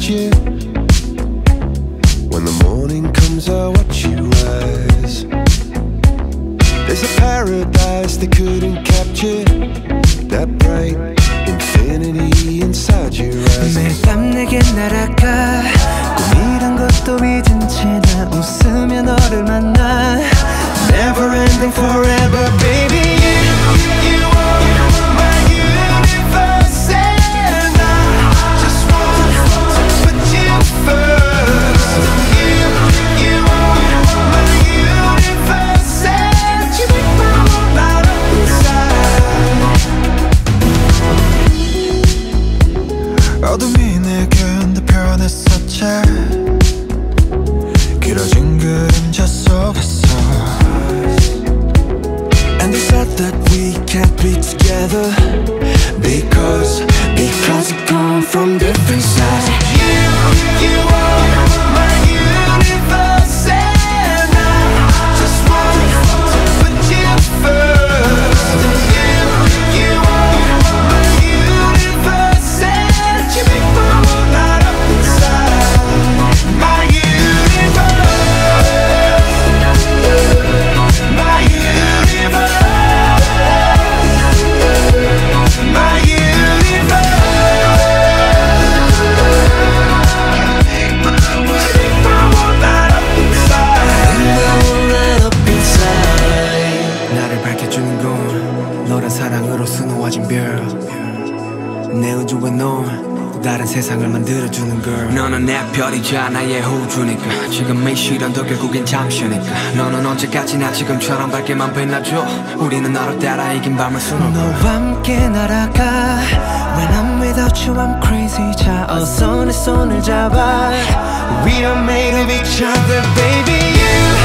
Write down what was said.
at you. When the morning comes I watch you rise. There's a paradise they couldn't capture, that bright infinity inside your eyes. 매일 밤 내게 날아가 꿈이란 것도 잊은 채 나 웃으며 너를 만나. Never ending forever baby. You are my universe and I just want to put you first. You are my universe and you make my world light up inside. 어둠이 내겐 더 변했었지. 길어진 그림자 속에서 And they said that we can't be together because we come from different sides. You are my universe and I just want to put you first. You are my universe and you make my world light up inside. My universe, my universe, my universe. 나를 밝혀주는 건 너란 사랑으로 수놓아진 별. 내 우주와 넌 또 다른 세상을 만들어주는 걸. 너는 내 별이자 나의 호주니까 지금 이 시련도 결국엔 잠시니까. 너는 언제까지나 지금처럼 밝게만 빛나줘. 우리는 너를 따라 이긴 밤을 수놓아. 너와 함께 날아가. When I'm without you I'm crazy. 자 어서 내 손을 잡아. We are made of each other baby. You